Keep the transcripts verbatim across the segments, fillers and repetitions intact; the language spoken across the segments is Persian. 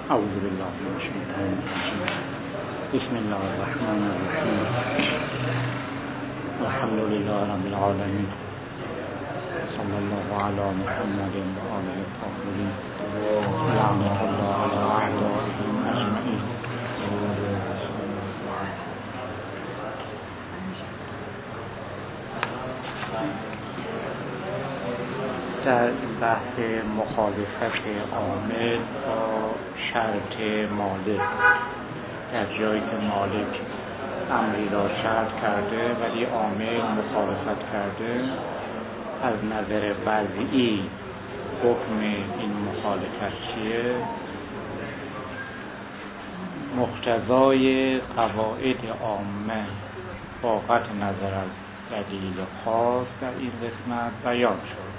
اعوذ بالله من الشیطان الرجیم. بسم الله الرحمن الرحیم. الحمد لله رب العالمین. صلی الله علی محمد و آله الطاهرین. لعنة الله علی اعدائهم اجمعین. در بحث مخالفت عامل با شرط مالک، در جایی که مالک امری را شرط کرده ولی عامل مخالفت کرده، از نظر وضعی حکم این مخالفت چیه؟ مقتضای قواعد عامه با قطع نظر از دلیل خاص در این قسمت بیان شد.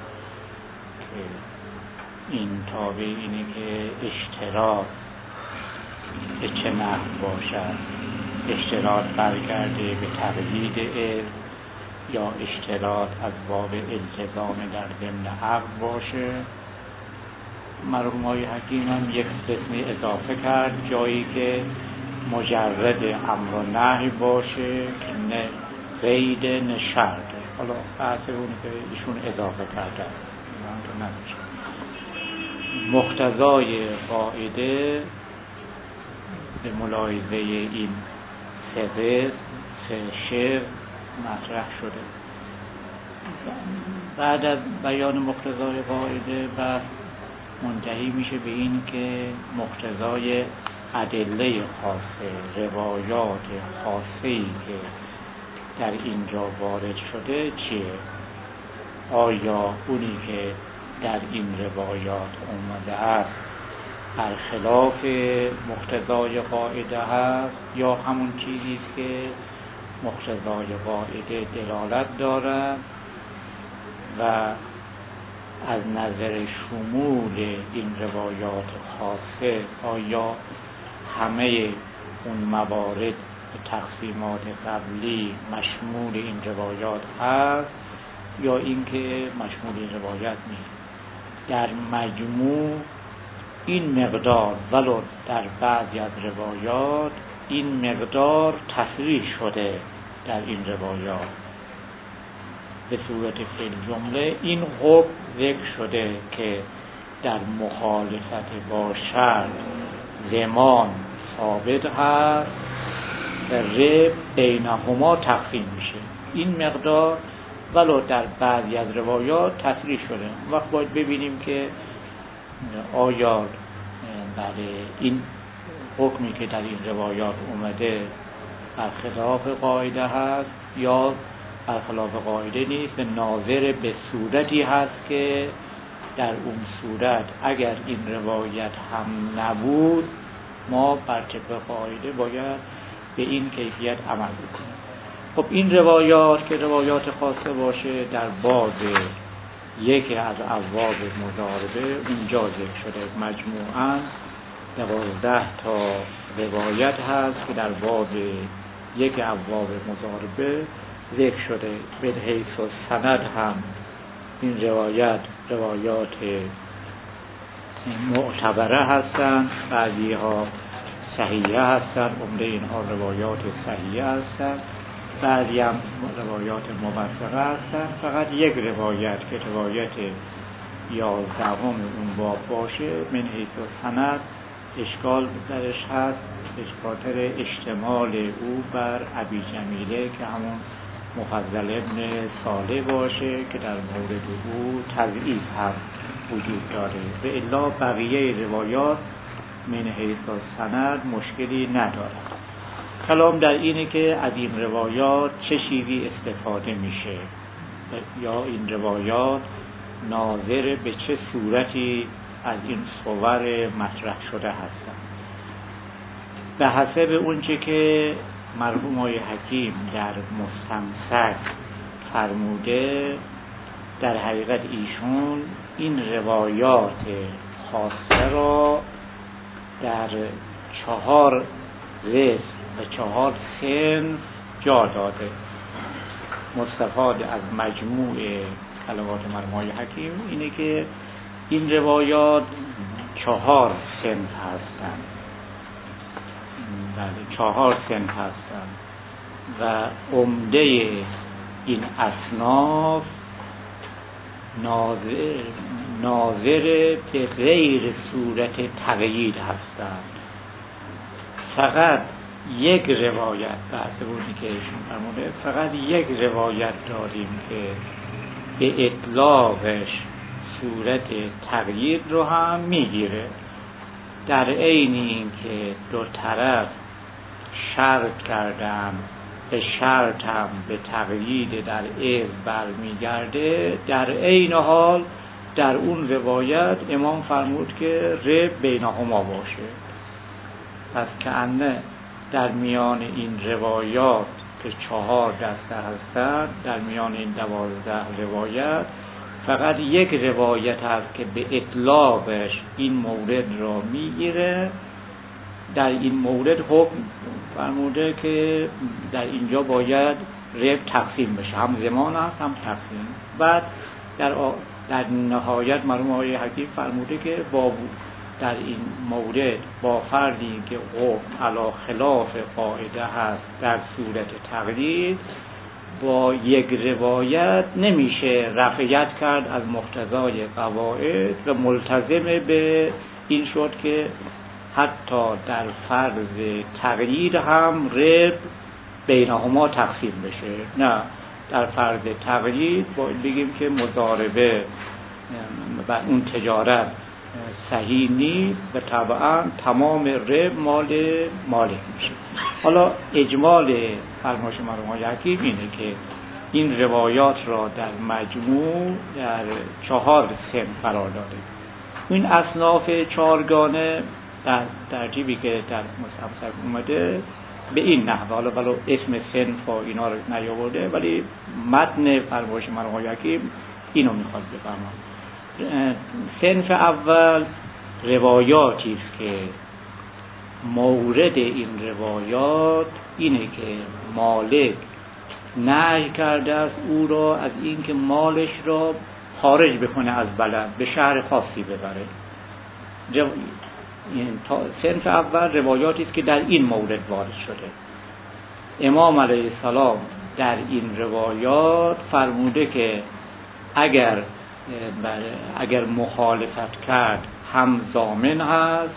این تابع اینه که اشتراط به چه نحو باشد، اشتراط برگرده به تقلید علم یا اشتراط از باب التزام در ضمن عقل باشه. مرحوم آقای حکیم هم یک قسمی اضافه کرد، جایی که مجرد امر و نهی باشه که نه قید نه شرط. حالا بحث اون که ایشون اضافه کرده مقتضای قاعده به ملاحظه این سه قسم سه شعر مطرح شده. بعد از بیان مقتضای قاعده بحث منتهی میشه به این که مقتضای ادله خاصه، روایات خاصه‌ای که در اینجا وارد شده چیه؟ آیا اونی که در این روایات اومده است برخلاف مقتضای قاعده هست یا همون چیزی که مقتضای قاعده دلالت دارد و از نظر شمول این روایات خاصه آیا همه اون موارد به تقسیمات قبلی مشمول این روایات هست یا اینکه مشمول این روایت نیست. در مجموع این مقدار ولو در بعضی از روایات این مقدار تصریح شده در این روایات به صورت فعل جمله این حکم ذکر شده که در مخالفت با شرط زمان ثابت هست و رب بینهما تقسیم میشه. این مقدار ولو در بعضی از روایات تصریح شده. وقت باید ببینیم که آیا بله این حکمی که در این روایات اومده برخلاف قاعده هست یا برخلاف قاعده نیست، ناظر به صورتی هست که در اون صورت اگر این روایت هم نبود ما بر طبق قاعده باید به این کیفیت عمل بکنیم. خب این روایات که روایات خاصه باشه در باب یکی از ابواب مضاربه اونجا ذکر شده. مجموعاً دوازده تا روایت هست که در باب یک ابواب مضاربه ذکر شده. به حیث سند هم این روایت روایات معتبره هستند، بعضی ها صحیحه هستند، عمده اینها روایات صحیحه هستند، بعضی هم روایات موثقه هستند. فقط یک روایت که روایت یازدهم اون باب باشه من حیث سند اشکال درش هست به خاطر اشتمال او بر ابی جمیله که همون مفضل ابن صالح باشه که در مورد او تضعیف هم وجود داره. به الا بقیه روایات من حیث سند مشکلی ندارد. کلام در اینه که از این روایات چه چیزی استفاده میشه یا این روایات ناظر به چه صورتی از این صور مطرح شده هستند. به حسب اونچه که مرحوم آقای حکیم در مستمسک فرموده، در حقیقت ایشون این روایات خاصه را در چهار قسم و چهار صنف جا داده. مستفاد از مجموع کلمات مرحوم آقای حکیم اینه که این روایات چهار صنف هستند. بله، چهار صنف هستند و عمده این اصناف ناظر, ناظر به غیر صورت تقیید هستند. فقط یک روایت بحث بودی که ایشون فرموده، فقط یک روایت داریم که به اطلاقش صورت تقیید رو هم میگیره، در عین این که دو طرف شرط کردن به شرط هم به تقیید در عوض برمیگرده، در عین حال در اون روایت امام فرمود که رب بینهما باشه. پس کأنه در میان این روایات که چهار دسته هستند، در میان این دوازده روایت فقط یک روایت هست که به اطلاقش این مورد را میگیره. در این مورد حکم فرموده که در اینجا باید رب تقسیم بشه، هم زمان هست هم تقسیم. بعد در, در نهایت مرحوم آقای حکیم فرموده که با در این مورد با فردی که حکم علی خلاف قاعده هست در صورت تقلید، با یک روایت نمیشه رفعیت کرد از مقتضای قواعد و ملتزم به این شد که حتی در فرض تقلید هم رب بینهما تقسیم بشه. نه، در فرض تقلید باید بگیم که مضاربه و اون تجارت صحیح نیست و طبعا تمام رب مال مالک میشه. حالا اجمال فرمایش مرحوم حکیم اینه که این روایات را در مجموع در چهار صنف قرار داده. این اصناف چهارگانه در ترتیبی که در مصحف اومده به این نحوه، حالا ولو اسم صنف و اینا رو نیاورده، ولی متن فرمایش مرحوم حکیم اینو میخواد بفرماید. صنف اول روایاتی است که مورد این روایات اینه که مالک نهی کرده است او را از اینکه مالش را خارج بکنه از بلد به شهر خاصی ببره. رو... صنف اول روایاتی است که در این مورد وارد شده. امام علیه السلام در این روایات فرموده که اگر اگر مخالفت کرد هم ضامن هست،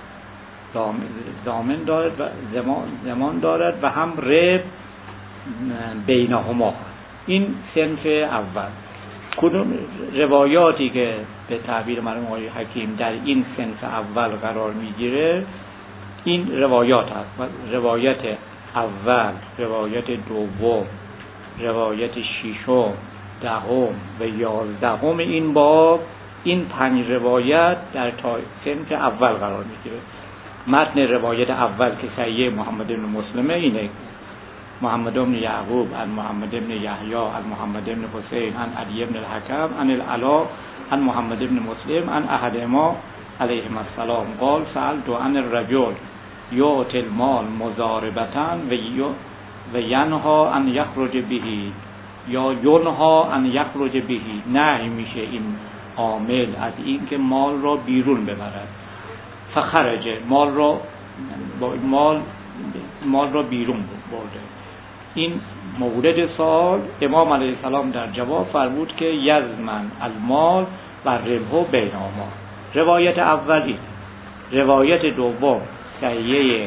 ضامن دارد و زمان, زمان دارد و هم رب بینهما هست. این صنف اول. کدوم روایاتی که به تعبیر مرحوم آقای حکیم در این صنف اول قرار میگیره این روایات هست. روایت اول، روایت دوم، روایت ششم، دهم و یازدهم این باب، این پنج روایت در صنف اول قرار میگیره. متن روایت اول که صحیح محمد بن مسلمه اینه: محمد بن یعقوب عن محمد بن یحیی عن محمد بن حسین عن علی بن الحکم عن العلا عن محمد بن مسلم عن احدهما علیهما السلام قال سألت عن الرجل یعطی المال مضاربة و ینها ان یخرج به یا ینها ان یخرج به. نهی میشه این عامل از این که مال را بیرون ببرد. فخرج، مال را مال مال را بیرون برده. این مورد سوال امام علیه السلام در جواب فرمود که یضمن المال و ربح بینهما. روایت اولی. روایت دوم صحیحه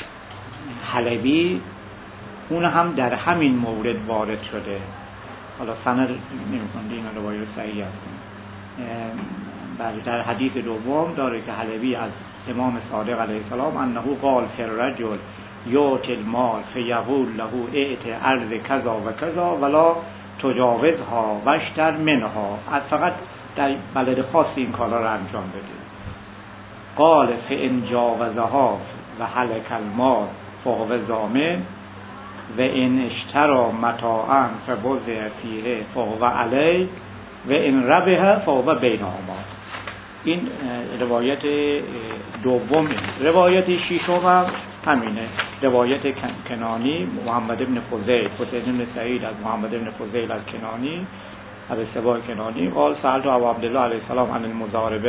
حلبی، اون هم در همین مورد وارد شده. حالا سند نمی‌کنه این روایت صحیح است. بله، در حدیث دوم داره که حلبی از امام صادق علیه السلام انه قال فی الرجل یعطی المال فیقول له اعط ارض کذا و کذا ولا تجاوزها واشتر منها. از فقط در بلد خاص این کارا رو انجام بده. قال فان جاوزها و هلك المال فهو ضامن و ان اشترى متاعا فبوضع فیه فهو علیه و ان ربح فهو بینهما. این روایت دوم. روایت ششم هم همینه، روایت کنانی محمد ابن فضیل، حسین ابن سعید از محمد ابن فضیل از کنانی، از سبای کنانی قال سألت ابو عبدالله علیه السلام عن المضاربه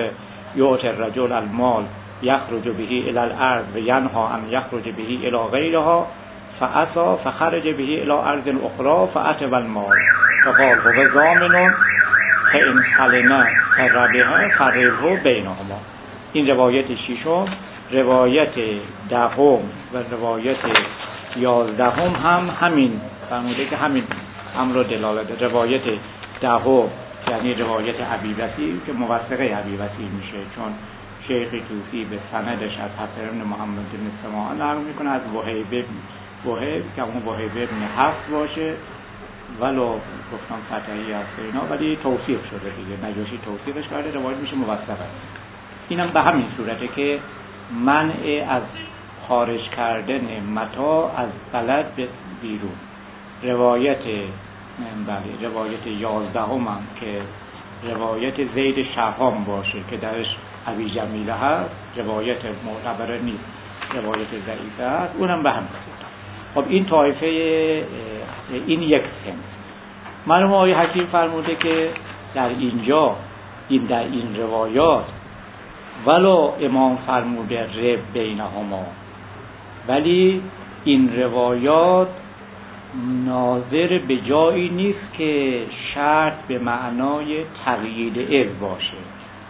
یعطی الرجل المال یخرج به الی الارض و ینها ان یخرج به الی غیرها فعصا فخرج به الی ارض اخرى فاتى المال فقال هو ضامن فان حلنا فربها فربه بینهما. این روایت ششم. روایت دهم و روایت یازدهم هم همین فرموده که همین امر رو دلالت. روایت دهم یعنی روایت ابی وسیع که موثقه ابی وسیع میشه، چون شیخ توسی به سندش از حسن بن محمد بن سماعان نقل میکنه از وهیب وهیب که اون وهیب بن حفص باشه، ولو گفتم فتحی هست اینا، ولی توصیف شده دیگه، نجاشی توصیفش کرده، روایت میشه موثقه. اینم به همین صورته که منع از خارج کردن متاع از بلد به بیرون. روایت بله روایت یازدهم هم که روایت زید شهام باشه که درش ابی جمیله هست، روایت معتبر نیست، روایت ضعیفه هست، اونم به هم رسید. خب این طایفه، این یک سنف. مرحوم آقای حکیم فرموده که در اینجا این در این روایات ولو امام فرموده رب بینهما، ولی این روایات ناظر به جایی نیست که شرط به معنای تقیید اذ باشه،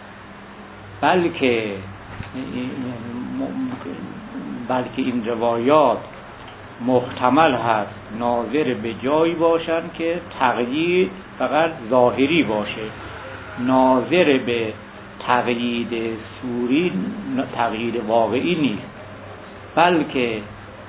بلکه بلکه این روایات محتمل هست ناظر به جایی باشن که تقیید فقط ظاهری باشه، ناظر به تقیید صوری تقیید واقعی نیست، بلکه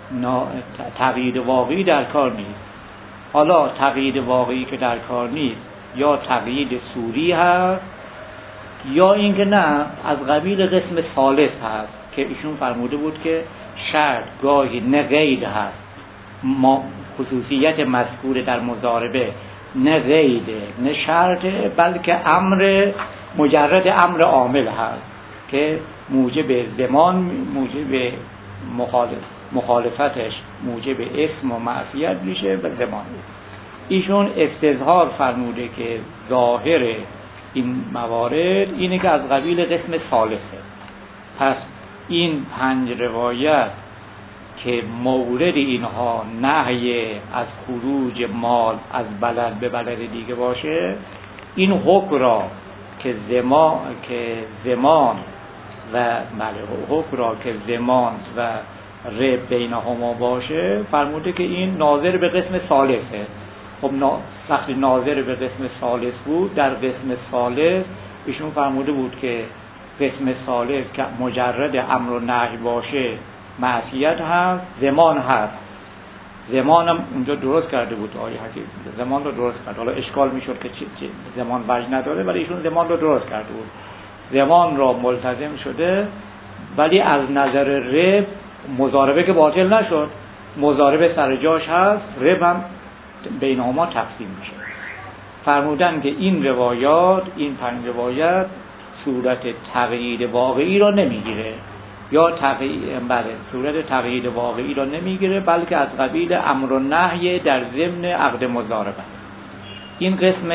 تقیید واقعی در کار نیست. حالا تقیید واقعی که در کار نیست یا تقیید صوری هست یا اینکه نه از قبیل قسم ثالث هست که ایشون فرموده بود که شرط گاهی نه قید هست، ما خصوصیت مذکور در مضاربه نه قیده نه شرطه، بلکه امر مجرد امر عامل هست که موجب زمان، موجب مخالف مخالفتش موجب اسم و معصیت میشه به زمان. ایشون استظهار فرموده که ظاهر این موارد اینه که از قبیل قسم ثالثه. پس این پنج روایت که مورد اینها نهی از خروج مال از بلد به بلد دیگه باشه، این حکم را که زمان که زمان و بله حکم را که زمان و رب بینهما باشه فرموده که این ناظر به قسم ثالثه. خب وقتی ناظر به قسم ثالث بود، در قسم ثالث ایشون فرموده بود که قسم ثالث که مجرد امر و نهی باشه معصیت هست، زمان هست. زمانم اونجا درست کرده بود آقای حکیم، زمان رو درست کرد. حالا اشکال میشد که چی چی زمان وجه نداره، ولی ایشون زمان رو درست کرده بود. زمان را ملتزم شده، ولی از نظر رب مضاربه که باطل نشد، مضاربه سر جاش هست، رب هم بینهما تقسیم میشه. فرمودن که این روایات، این پنج روایت صورت تقیید واقعی را نمیگیره، یا تقیید بله صورت تقیید واقعی را نمیگیره، بلکه از قبیل امر و نهی در ضمن عقد مضاربه. این قسم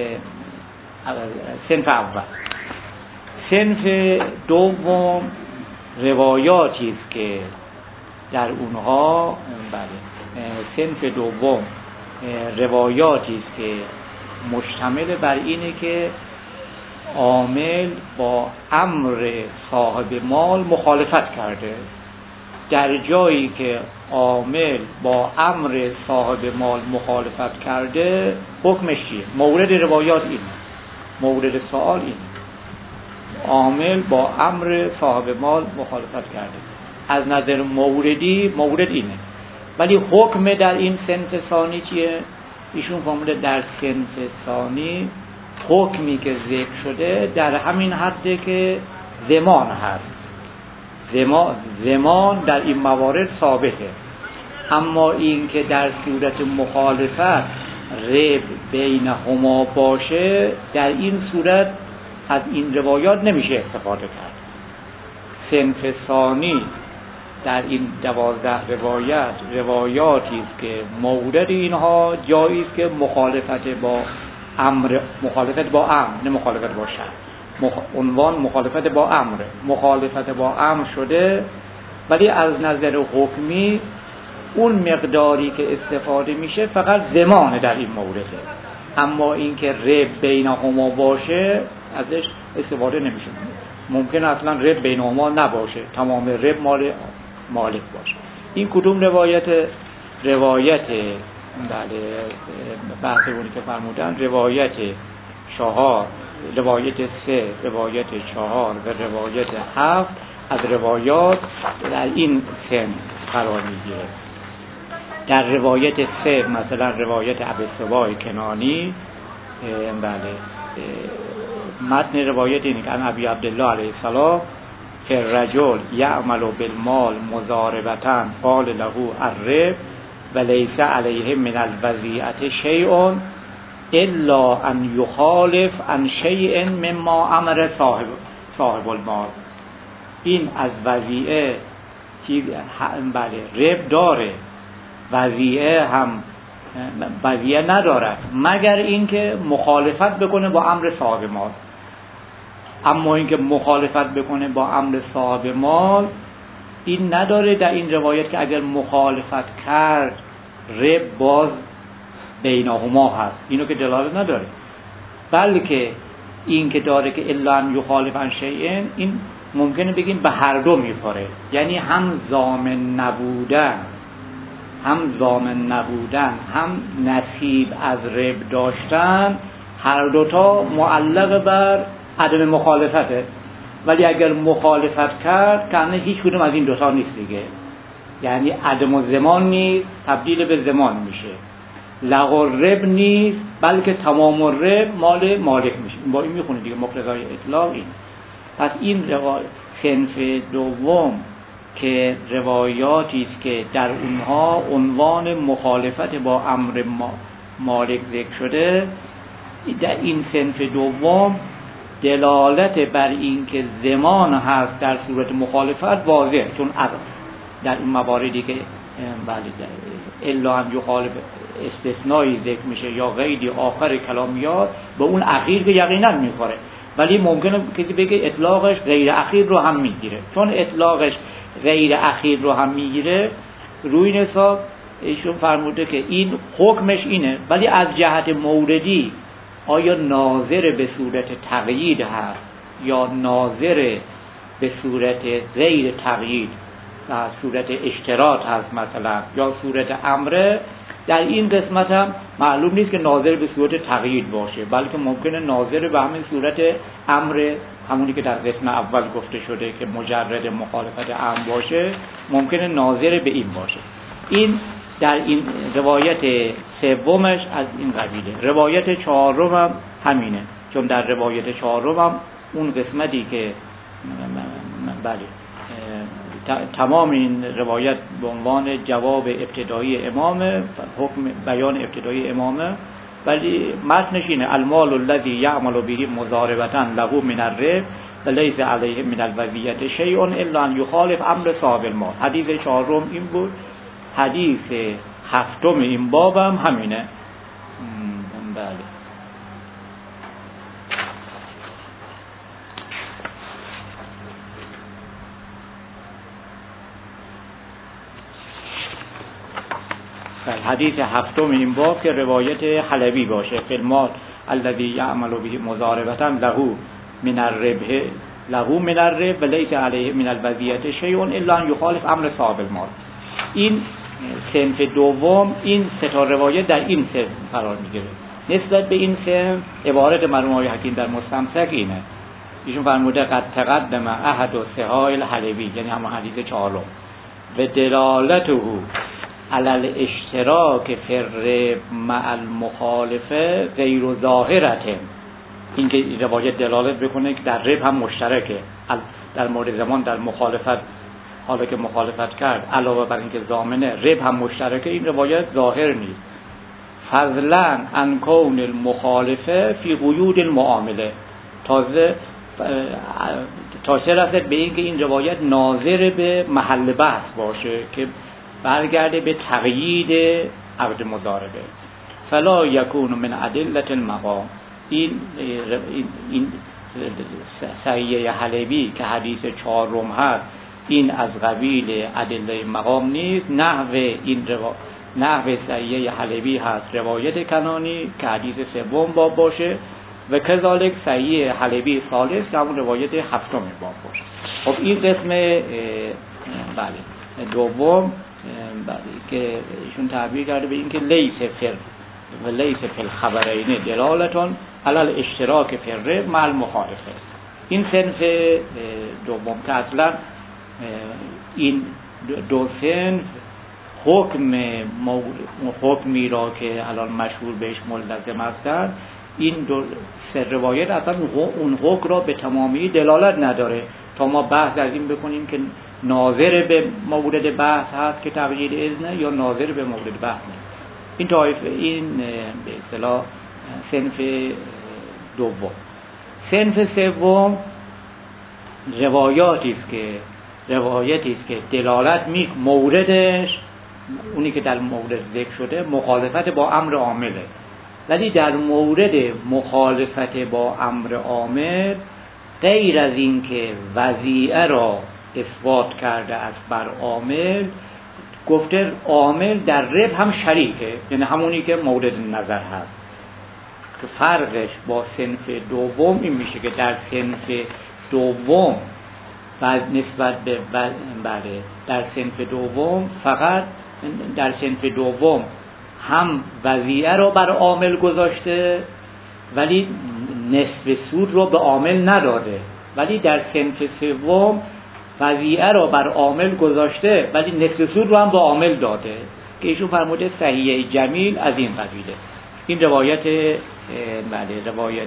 صنف اول. صنف دوم روایاتی است که در اونها بله صنف دوم روایاتی است که مشتمل بر اینه که عامل با امر صاحب مال مخالفت کرده. در جایی که عامل با امر صاحب مال مخالفت کرده حکمش چیه؟ مورد روایات اینه، مورد سوال اینه، عامل با امر صاحب مال مخالفت کرده. از نظر موردی مورد اینه، ولی حکم در این صنف ثانی چیه؟ ایشون فرموده در صنف ثانی حکمی که ذکر شده در همین حده که زمان هست. زمان, زمان در این موارد ثابته، اما این که در صورت مخالفت رب بینهما باشه، در این صورت از این روایات نمیشه استفاده کرد. صنف ثانی در این دوازده روایت روایاتی است که مورد اینها جایی است که مخالفت با امر، مخالفت با امر نه مخالفت با شرع، مخ... عنوان مخالفت با امره، مخالفت با امر شده، ولی از نظر حکمی اون مقداری که استفاده میشه فقط ضمانه در این مورده، اما اینکه رب بینهما باشه ازش استفاده نمیشه. ممکن اصلا رب بینهما نباشه، تمام رب مال مالک باشه. این کدوم روایت؟ روایت بله بحث اونی که فرمودن روایت چهار، روایت سه، روایت چهار و روایت هفت از روایات در این سن قرار میگیره. در روایت سه مثلا روایت ابوالسباع کنانی، بله متن روایت اینه که ان ابی عبدالله علیه السلام که رجل یعمل بالمال مضاربة قال له الرب و لیس علیه من الوضیعة شیء الا ان یخالف عن شیء مما امر صاحب صاحب المال. این از وضیعه که بله رب داره، وضیعه هم وضیعه ندارد مگر اینکه مخالفت بکنه با امر صاحب مال. اما اینکه مخالفت بکنه با امر صاحب مال این نداره در این روایت که اگر مخالفت کرد رب باز بینهما هست، اینو که دلالت نداره، بلکه این که داره که الا ان یخالف عن شیء، این ممکنه بگیم به هر دو میخوره، یعنی هم ضامن نبودن هم ضامن نبودن هم نصیب از رب داشتن، هر دوتا معلق بر عدم مخالفته. ولی اگر مخالفت کرد کنه هیچ کدوم از این دوتا نیست دیگه، یعنی عدم و زمان نیست، تبدیل به زمان میشه. لغو رب نیست، بلکه تمام رب مال مالک میشه. با این میخونه دیگه مقتضای اطلاق این. پس این روایت صنف دوم که روایاتی است که در اونها عنوان مخالفت با امر مالک ذکر شده، در این صنف دوم دلالت بر این که زمان هست در صورت مخالفت واضح، چون در این مواردی که الا ان یخالف استثنایی ذکر میشه یا غیری آخر کلامیات به اون اخیر که یقینا میخوره، ولی ممکنه کسی بگه اطلاقش غیر اخیر رو هم میگیره. چون اطلاقش غیر اخیر رو هم میگیره، روی حساب ایشون فرموده که این حکمش اینه، ولی از جهت موردی آیا ناظر به صورت تقیید هست یا ناظر به صورت غیر تقیید و صورت اشتراط هست مثلا یا صورت امره، در این قسمت هم معلوم نیست که ناظر به صورت تقیید باشه، بلکه ممکنه ناظر به همین صورت امر، همونی که در قسم اول گفته شده که مجرد مخالفت امر باشه، ممکنه ناظر به این باشه. این در این روایت سومش از این قبیله. روایت چهارم هم همینه، چون در روایت چهارم هم اون قسمتی که بله تمام این روایت به عنوان جواب ابتدایی امامه، حکم بیان ابتدایی امامه، ولی متنش اینه المال الذی یعمل به مضاربة له من الرب و لیس علیه من الوضیعة شیء الا ان یخالف امر صاحب المال. حدیث چهارم این بود. حدیث هفتم این باب هم همینه. بله حدیث هفتم این باب که روایت حلبی باشه، فی المال الذی یعمل به مضاربة له من الربح له من الرب و لیس علیه من الوضیعة شیء الا ان یخالف امر صاحب المال. این صنف دوم، این سه تا روایت در این صنف قرار میگیره. نسبت به این صنف عبارت مرحوم آقای حکیم در مستمسک اینه، ایشون فرموده قد تقدم احد الصحاح الحلبی، یعنی همون حدیث چهارم، و دلالته علی الاشتراک فی الرب مع المخالفه غیر ظاهرته. این که روایت دلالت بکنه که در رب هم مشترکه در مورد زمان در مخالفت، حالا که مخالفت کرد علاوه بر اینکه ضامنه رب هم مشترکه، این روایت ظاهر نیست. فضلا عن کون المخالفه فی قیود المعامله، تازه تا چه رسد به این که این روایت ناظر به محل بحث باشه که برگرده به تقیید عقد مضاربه. فلا یکون من ادله المقام. این این صحیحه حلبی که حدیث چهارم هست این از قبیل ادله مقام نیست. نحو این روا... نحو صحیحه حلبی هست روایت کنانی که حدیث سوم باب باشه و کذالک صحیح حلبی ثالث که همون روایت هفتم باب باشه. خب این قسم بله دوم بله که ایشون تعبیر کرده به این که لیس فر و لیس فی الخبرین دلالتون علی الاشتراک فی الرب مع المخالفه. این صنف دوم که اصلا این دو صنف حکم حکمی را که الان مشهور بهش ملزم هستند، این دو سه روایت اصلا اون حکم را به تمامی دلالت نداره تا ما بحث از این بکنیم که ناظر به مورد بحث هست که تقیید اذنه یا ناظر به مورد بحث نیست. این طایفه این به اصطلاح صنف دوم. صنف سوم روایاتی است که روایتی است که دلالت می موردش اونی که در مورد ذکر شده مخالفت با امر عامله، ولی در مورد مخالفت با امر عامل غیر از این که وضیعه را اثبات کرده است بر عامل، گفته عامل در رب هم شریکه، یعنی همونی که مورد نظر هست. که فرقش با صنف دوم این میشه که در صنف دوم بعد نسبت به بله در صنف دوم فقط در صنف دوم هم وضیعه رو بر عامل گذاشته ولی نصف سود رو به عامل نداده، ولی در صنف سوم وضیعه رو بر عامل گذاشته ولی نصف سود رو هم به عامل داده که ایشون فرموده صحیحه جمیل از این قبیله. این روایت بله روایت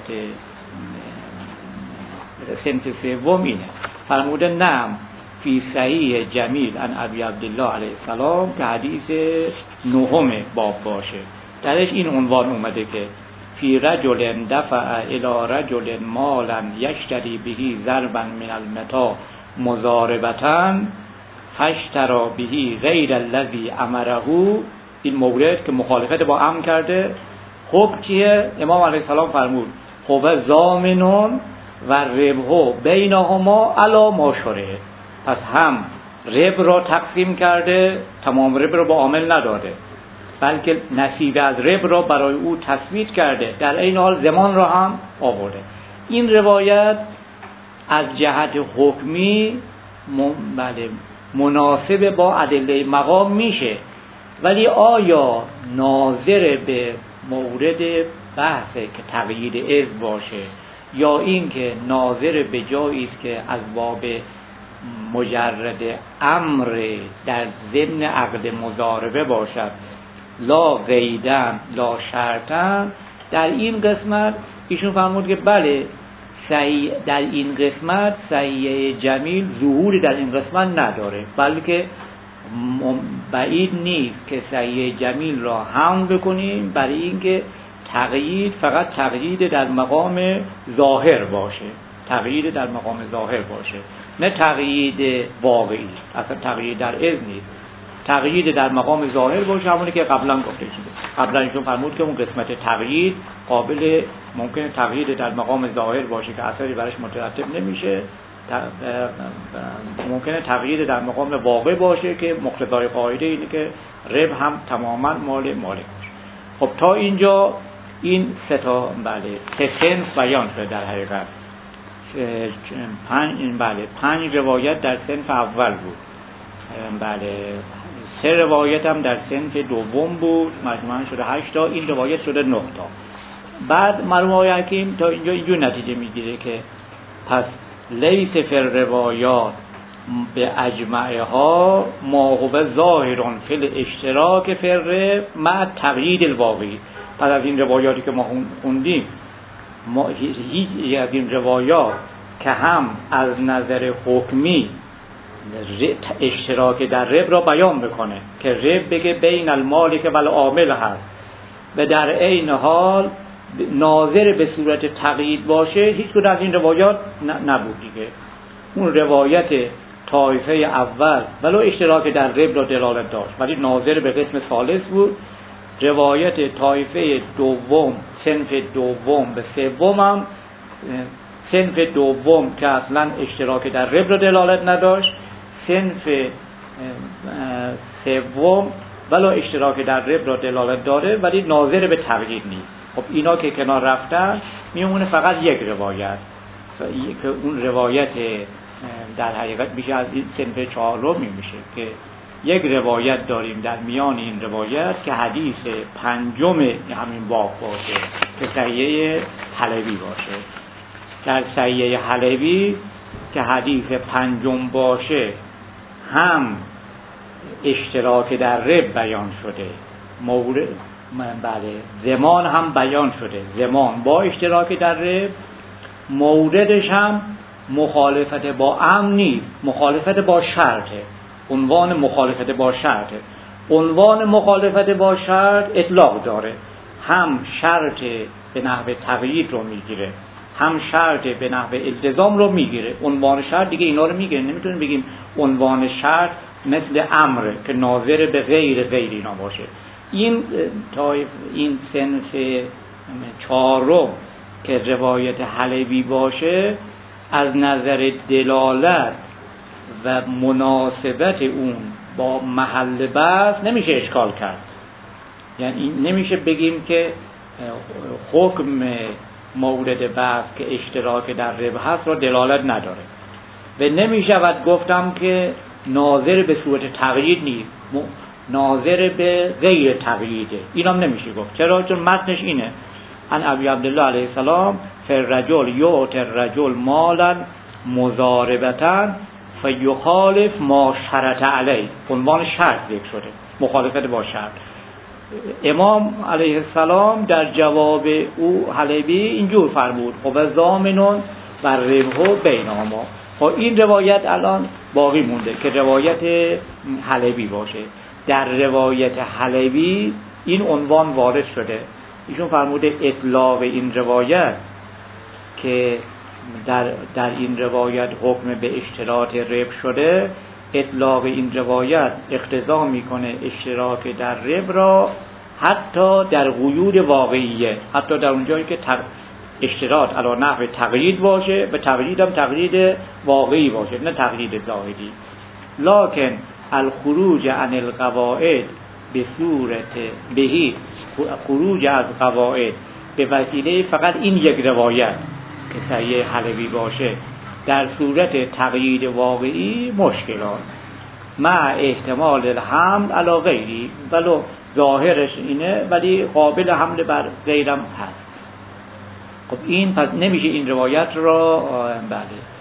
صنف سوم اینه. فرموده نعم فی صحیح جمیل عن ابی عبدالله علیه السلام که حدیث نهم باب باشه، درش این عنوان اومده که فی رجل دفع الی رجل مالا یشتری بهی ضربا من المتا مضاربتا فاشتری بهی غیر الذی امره. این مورد که مخالفت با امر کرده خب چیه؟ امام علیه السلام فرمود خب ضامنون و ربحو بینهما علی ما شرع. پس هم رب را تقسیم کرده، تمام رب را با عامل نداده، بلکه نصیب از رب را برای او تثبیت کرده، در این حال زمان را هم آورده. این روایت از جهت حکمی بله مناسب با ادله مقام میشه، ولی آیا ناظر به مورد بحث که تقیید اذن باشه یا این که ناظر به جایی است که از باب مجرد امر در ضمن عقد مضاربه باشد لا قیدن لا شرطن، در این قسمت ایشون فرمود که بله صحیح در این قسمت صحیح جمیل ظهوری در این قسمت نداره، بلکه بعید نیست که صحیح جمیل را هم بکنیم برای اینکه تقیید فقط تقیید در مقام ظاهر باشه، تقیید در مقام ظاهر باشه، نه تقیید واقعی، اصلا تقیید در اذن نیست، تقیید در مقام ظاهر باشه، همونی که قبلا گفته شده. قبلا ایشون فرمود که اون قسمت تقیید قابل ممکنه تقیید در مقام ظاهر باشه که اثری براش مترتب نمیشه، ممکنه تقیید در مقام واقع باشه که مقتضای قاعده اینه که رب هم تماما مال مالک باشه. خب تا اینجا این سه تا بله سه صنف بیان شده در حقیقت. پنج بله پنج روایت در صنف اول بود، بله سه روایت هم در صنف دوم بود، مجموعاً شده هشت تا، این روایت شده نه تا. بعد مرحوم حکیم تا اینجا اینجور نتیجه میگیره که پس لیس فی روایات به اجمعها ما هو ظاهر فی الاشتراک فی الرب مع تقیید الواقعی. پس از این روایاتی که ما خوندیم ما هیچ از این روایات که هم از نظر حکمی اشتراک در رب را بیان بکنه که رب بگه بین المالک و العامل هست و در عین حال ناظر به صورت تقیید باشه، هیچ کدوم از این روایات نبود دیگه. اون روایت طایفه اول ولو اشتراک در رب را دلالت داشت ولی ناظر به قسم ثالث بود. روایت طایفه دوم صنف دوم به سوم هم صنف دوم که اصلا اشتراک در رب را دلالت نداشت، صنف سوم ولو اشتراک در رب را دلالت داره ولی ناظر به تغییر نیست. خب اینا که کنار رفتن میمونه فقط یک روایت که اون روایت در حقیقت میشه از این صنف چهارمی میشه که یک روایت داریم در میان این روایت که حدیث پنجم همین باب باشه که صحیحه حلبی باشه. در صحیحه حلبی که حدیث پنجم باشه هم اشتراک در رب بیان شده، مورد بله زمان هم بیان شده، زمان با اشتراک در رب، موردش هم مخالفت با امر نیست، مخالفت با شرطه. عنوان مخالفت با شرطه. عنوان مخالفت با شرط اطلاق داره، هم شرط به نحو تقیید رو میگیره، هم شرط به نحو التزام رو میگیره. عنوان شرط دیگه اینا رو میگیره. نمیتونیم بگیم عنوان شرط مثل امر که ناظر به غیر غیر اینا باشه. این تایف این صنف چهارم که روایت حلبی باشه از نظر دلالت و مناسبت اون با محل بحث نمیشه اشکال کرد. یعنی نمیشه بگیم که حکم مورد بحث که اشتراک در رب هست را دلالت نداره و نمیشود گفتم که ناظر به صورت تقیید نیست، ناظر به غیر تقییده. اینم نمیشه گفت. چرا؟ چون متنش اینه: ان ابی عبدالله علیه السلام فرجل یعطی الرجل مالا مضاربتا فیخالف ما شرط علیه. عنوان شرط ذکر شده، مخالفت با شرط. امام علیه السلام در جواب او حلبی اینجور فرمود: خب ضامنون و ربح بینهما. خب این روایت الان باقی مونده که روایت حلبی باشه. در روایت حلبی این عنوان وارد شده. ایشون فرموده اطلاق این روایت که در, در این روایت حکم به اشتراک رب شده، اطلاق این روایت اقتضا میکنه اشتراک در رب را حتی در قیود واقعیه، حتی در اونجایی که اشتراک علی نحو تقیید باشه، به تقیید هم تقیید واقعی باشه نه تقیید ظاهری. لکن الخروج عن القواعد به صورت بهی، خروج از قواعد به وسیله فقط این یک روایت که صحیح حلبی باشه در صورت تقیید واقعی مشکلات مع احتمال الحمل علی غیری، ولو ظاهرش اینه ولی قابل حمل بر غیرم هست. خب این پس نمیشه این روایت را بله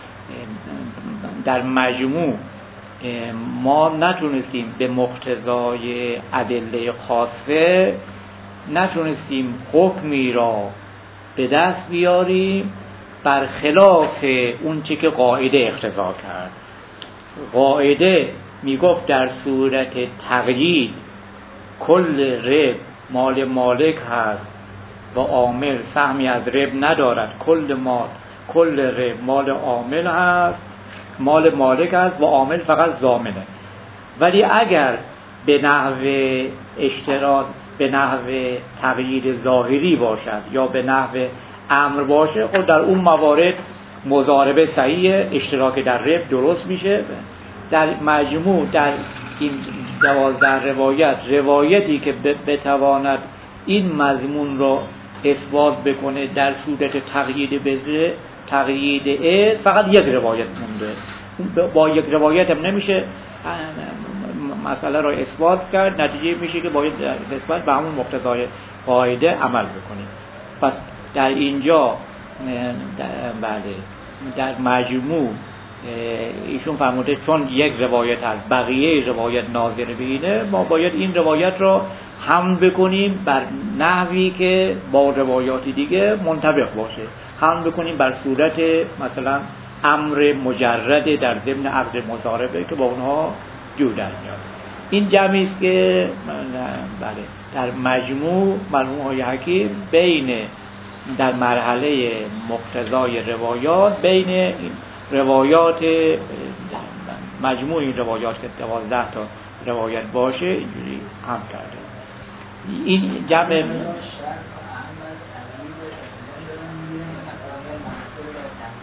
در مجموع ما نتونستیم به مقتضای ادله خاصه نتونستیم حکمی را به دست بیاریم برخلاف اون چی که قاعده اقتضا کرد. قاعده میگفت در صورت تقیید کل رب مال مالک هست و عامل سهمی از رب ندارد، کل مال کل رب مال عامل هست، مال مالک هست و عامل فقط ضامنه. ولی اگر به نحو اشتراک به نحو تقیید ظاهری باشد یا به نحو امر باشه، خود در اون موارد مضاربه صحیح، اشتراک در رب درست میشه. در مجموع در این دوازده روایت، روایتی که بتواند این مضمون را اثبات بکنه در صورت تقیید بذره تقیید ا فقط یک روایت مونده. با یک روایت هم نمیشه مسئله را اثبات کرد. نتیجه میشه که باید نسبت به همون مقتضای قاعده عمل بکنیم. پس در اینجا بله در مجموع ایشون فرموده چون یک روایت هست بقیه روایت ناظر به اینه، ما باید این روایت را حمل بکنیم بر نحوی که با روایات دیگه منطبق باشه، حمل بکنیم بر صورت مثلا امر مجرد در ضمن عقد مضاربه که با اونها جور در میاد. این جمعی است که بله در مجموع مرحوم های حکیم بین در مرحله مقتضای روایات بین این روایات مجموع این روایات که دوازده تا روایت باشه اینجوری هم کرده. این جمع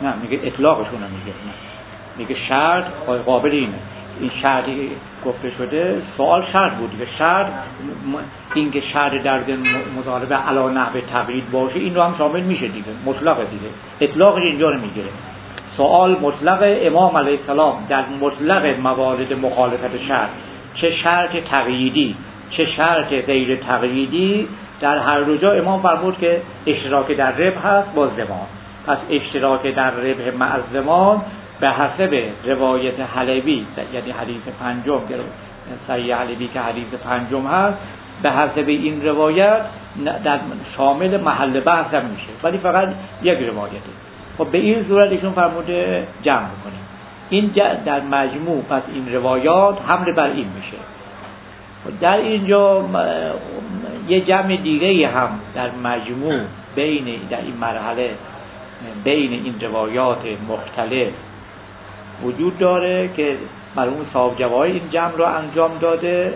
نه میگه اطلاقشون رو میگه، نه میگه شرط قابل اینه، این شرطی گفته شده سوال شرط بود دیگه، شرط این که شرط در مضاربه علا نحو تقیید باشه این رو هم شامل میشه دیگه، مطلقه دیگه، اطلاقش اینجا رو میگیره. سوال مطلق امام علیه السلام در مطلق موارد مخالفت شرط، چه شرط تقییدی چه شرط غیر تقییدی، در هر دو جا امام فرمود که اشتراک در ربح هست با زمان. پس اشتراک در ربح مع زمان به حسب روایت حلبی، یعنی حدیث پنجم صحیح حلبی که حدیث پنجم هست، به حسب این روایت در شامل محل بحث هم میشه، ولی فقط یک روایته. خب به این صورت ایشون فرموده جمع کنیم این در مجموع، پس این روایات حمل بر این میشه. در اینجا یه جمع دیگه هم در مجموع بین در این مرحله بین این روایات مختلف وجود داره که مرحوم صاحب جواهر این جمع رو انجام داده.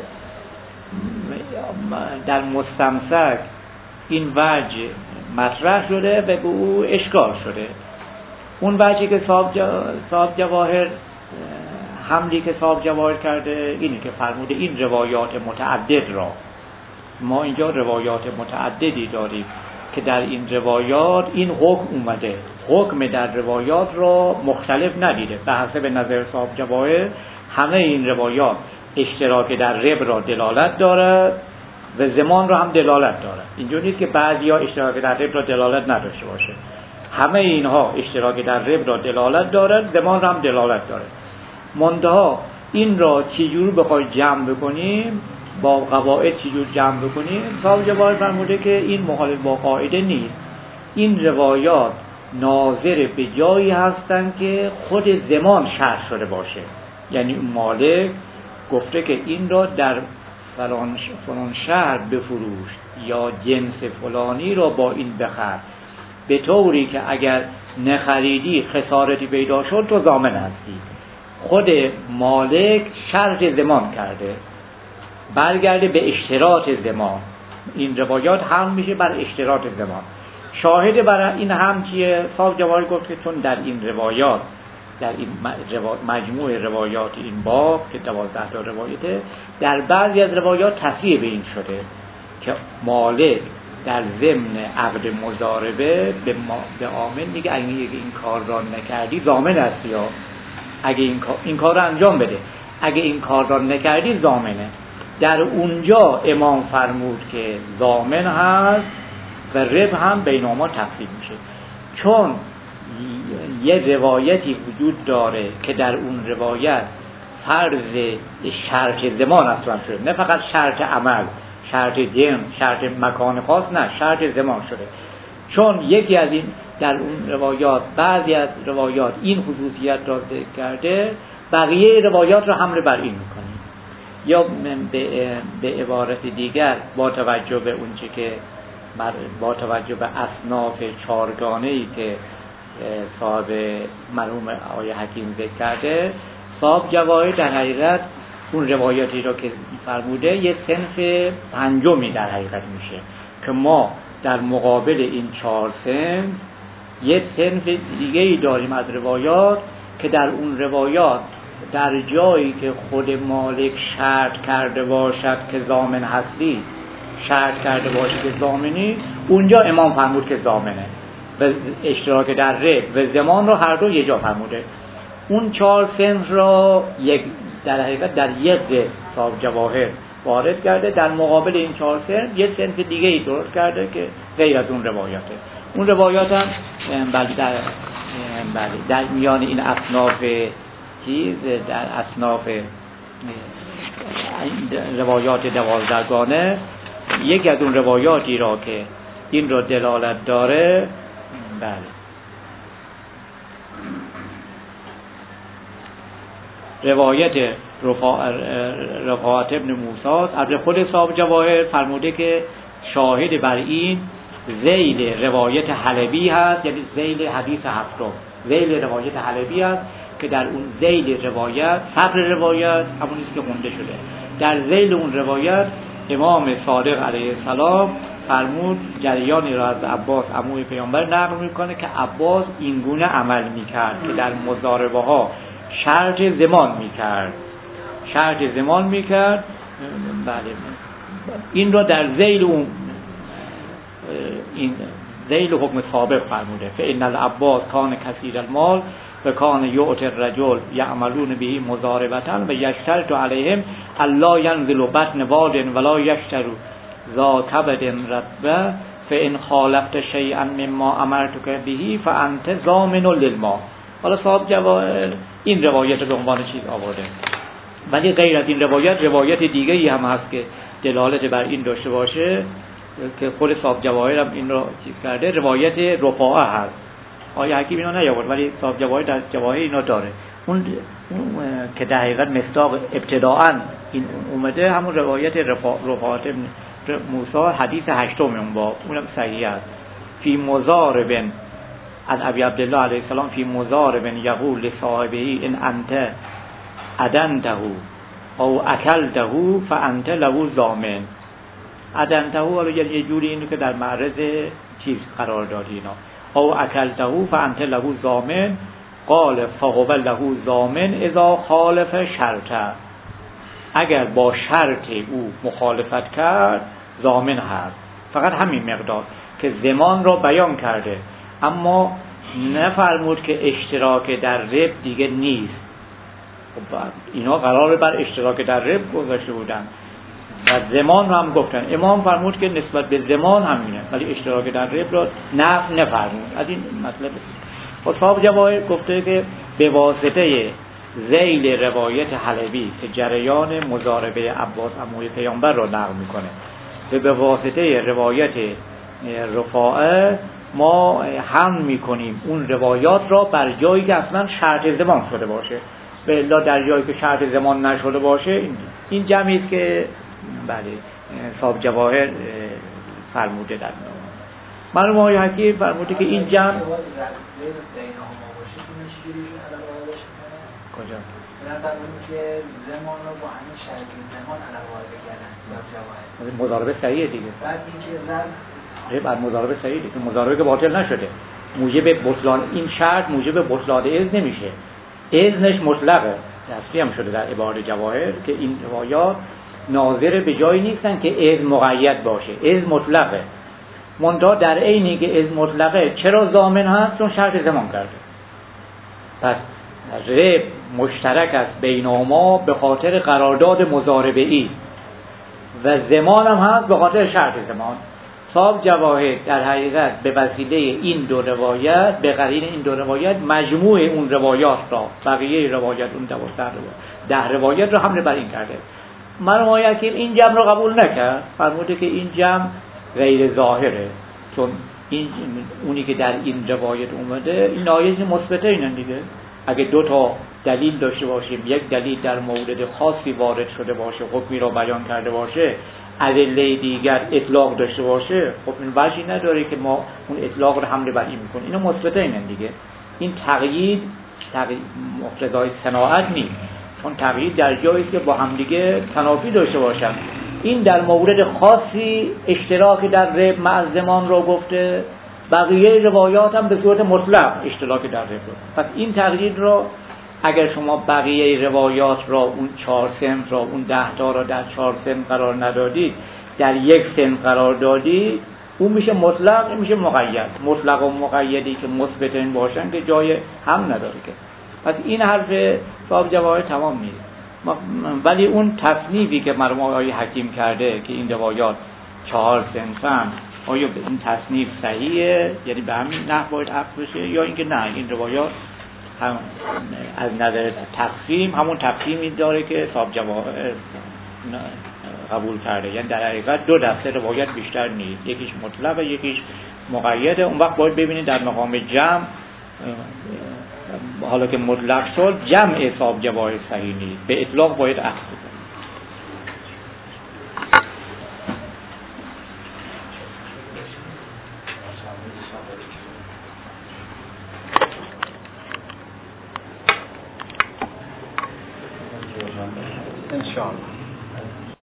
در مستمسک این وجه مطرح شده و به او اشکال شده. اون وجهی که صاحب جواهر حملی که صاحب جواهر کرده اینه که فرموده این روایات متعدد را، ما اینجا روایات متعددی داریم که در این روایات این حکم اومده، حکم در روایات را مختلف ندیده. به حسب نظر صاحب جواهر همه این روایات اشتراک در ربح را دلالت دارد و زمان را هم دلالت دارد. اینجور نیست که بعضیا اشتراک در ربح را دلالت نداشته باشه، همه اینها اشتراک در ربح را دلالت دارد، زمان را هم دلالت دارد. منتها این را چجور بخوای جمع بکنیم، با قواعد چجور جمع بکنیم، صاحب جواهر فرموده که این مخالف با قاعده نیست. این روایات ناظر به جایی هستند که خود زمان شرح شده باشه، یعنی مالک گفته که این را در فلان فلان شهر بفروش یا جنس فلانی را با این بخر، به طوری که اگر نخریدی خسارتی پیدا شد تو ضامن هستی. خود مالک شرط زمان کرده، برگرده به اشتراط زمان. این روایات هم میشه بر اشتراط زمان. شاهد برای این هم چیه؟ صاحب جواهر گفت که چون در این روایات، در این مجموع روایات این باب که دوازده تا روایته، در بعضی از روایات تصریح به این شده که مالک در ضمن عقد مضاربه به, ما به عامل میگه اگه این کار را نکردی ضامن هستی، یا اگه این کار, این کار را انجام بده، اگه این کار را نکردی ضامنه. در اونجا امام فرمود که ضامن هست و ربح هم بینهما تقسیم میشه، چون یه روایتی وجود داره که در اون روایت فرض شرط زمان اصلا شده، نه فقط شرط عمل، شرط جنس، شرط مکان خاص، نه شرط زمان شده. چون یکی از این در اون روایات، بعضی از روایات این خصوصیت را ذکر کرده، بقیه روایات را حمل بر این میکنیم. یا به, به عبارت دیگر با توجه به اون چه که با توجه به اصناف چارگانه‌ای که صاحب مرحوم آقای حکیم ذکر کرده، صاحب جواهر در حقیقت اون روایاتی را که فرموده یه صنف پنجمی در حقیقت میشه که ما در مقابل این چهار صنف یه صنف دیگه ای داریم از روایات که در اون روایات در جایی که خود مالک شرط کرده باشد که ضامن هستی، شرط کرده باشد که ضامنی، اونجا امام فرمود که ضامنه و اشتراک در ربح و زمان رو هر دو یه جا فرموده. اون چهار صنف را یک در حقیقت در یک صاحب جواهر وارد کرده، در مقابل این چهار صنف یک صنف دیگه ای درست کرده که غیر از اون روایاته. اون روایات هم بله در بله در میان این اصناف چیز، در اصناف روایات دوازدهگانه، یکی از اون روایاتی را که این را دلالت داره، بله روایت رفاعت ابن موسی از خود صاحب جواهر فرموده که شاهد بر این ذیل روایت حلبی هست، یعنی ذیل حدیث هفتم، ذیل روایت حلبی هست که در اون ذیل روایت، صدر روایت همون است که خونده شده، در ذیل اون روایت امام صادق علیه السلام فرمود جریانی را از عباس عموی پیامبر نقل میکنه که عباس این گونه عمل میکرد که در مضاربه ها شرط زمان میکرد شرط زمان میکرد بله این را در ذیل اون این ذیل حکم سابق فرموده فإن العباس کان کثیر المال و کان یؤتی الرجل یعملون به مضاربة و یشترط علیهم الا ینزل بطن واد ولا یشتروا ذا کبد رطبه فإن خالفت شیئا مما امرتک به فانت ضامن للماء. حالا صاحب جواهر این روایت رو به عنوان چیز آورده، ولی غیر از این روایت روایت دیگه‌ای هم هست که دلالت بر این داشته باشه که خود صاحب جواهر هم این رو چیز کرده. روایت رفاعه هست، آیه حکیم اینا نیاورد ولی صاحب جواهر در جواهر اینا داره. اون, اون که در حقیقت مصداق ابتداءً این اومده همون روایت رفاعه موسی حدیث هشتم اون باب، اونم صحیح است. فی مضارب از ابی عبدالله علیه السلام فی مضارب یقول لصاحبه ان انت ادنته او اکلته فانت له ضامن. ادنته حالا یه جوری اینو که در معرض چیز قرار دادی اینا، او اکلته فانت له ضامن قال فهو له ضامن اذا خالف شرطه. اگر با شرط او مخالفت کرد ضامن هست. فقط همین مقدار که زمان را بیان کرده، اما نفرمود که اشتراک در رب دیگه نیست. اینا قراره بر اشتراک در رب گذاشته بودن و زمان رو هم گفتن. امام فرمود که نسبت به زمان همینه ولی اشتراک در رب را نفی نفرمود. از این مطلب صاحب جواهر گفته که به واسطه ذیل روایت حلبی که جریان مضاربه عباس عموی پیامبر را نقل میکنه و به واسطه روایت رفاعه ما هم میکنیم اون روایات را بر جایی که اصلا شرط زمان شده باشه، به الا در جایی که شرط زمان نشده باشه این جمعی است که بله صاحب جواهر فرموده. در مرحوم آقای حکیم فرموده که این جمع کجا؟ که زمان رو با همین شرط زمان علاوه کردن مضاربه صحیحه دیگه. بعد اینکه رب بر مضاربه صحیحه دیگه، مضاربه که باطل نشده موجب بطلان این شرط موجب بطلان اذن نمیشه. اذنش مطلقه، دستی هم شده در عبارت جواهر که این روایات ناظر به جایی نیستن که اذن مقید باشه، اذن مطلقه. منتها در عینی که اذن مطلقه چرا ضامن هست؟ چون شرط زمان کرده. پس رب مشترک است بینهما به خاطر قرارداد مضاربه ای و زمان هم هست به خاطر شرط زمان. صاحب جواهر در حقیقت به وسیله این دو روایت به قرین این دو روایت مجموع اون روایات را بقیه روایت اون دوازده روایت ده روایت را حمل بر این کرده. مرحوم آقای حکیم این جمع را قبول نکرد، فرموده که این جمع غیر ظاهره، چون این اونی که در این روایت اومده این آیه مثبته اینن دیگه. اگه دو تا دلیل داشته باشیم، یک دلیل در مورد خاصی وارد شده باشه حکمی را بیان کرده باشه، ادله دیگر اطلاق داشته باشه، خب این وجهی نداره که ما اون اطلاق رو حمل بر این میکنیم. اینو مثبته اینن دیگه. این تقیید تقیید مقتضای صناعت نیست، چون تقیید در جایی که با هم دیگه تنافی داشته باشن. این در مورد خاصی اشتراک در رب مع زمان رو گفته، بقیه روایات هم به صورت مطلق اشتراک در رب رو. پس این تقیید رو اگر شما بقیه روایات را اون چهار صنف را اون ده تا را در چهار صنف قرار ندادید، در یک صنف قرار دادید، اون میشه مطلق، این میشه مقید. مطلق و مقیدی که مثبتین باشن که جای هم نداره که. پس این حرف صاحب جواهر تمام نیست. ولی اون تصنیفی که مرحوم آقای حکیم کرده که این روایات چهار صنفن، آیا این تصنیف صحیحه؟ یعنی به همین نحو باید عقل بشه یا اینکه نه این روایات هم از نظر تقسیم همون تقسیمی داره که صاحب جواهر قبول کرده؟ یعنی در حقیقت دو دسته روایت بیشتر نیست، یکیش مطلقه یکیش مقیده. اون وقت باید ببینید در مقام جمع حالا که مطلق شد جمع صاحب جواهر صحیح نیست، به اطلاق باید عقل بکنید. انشاءالله.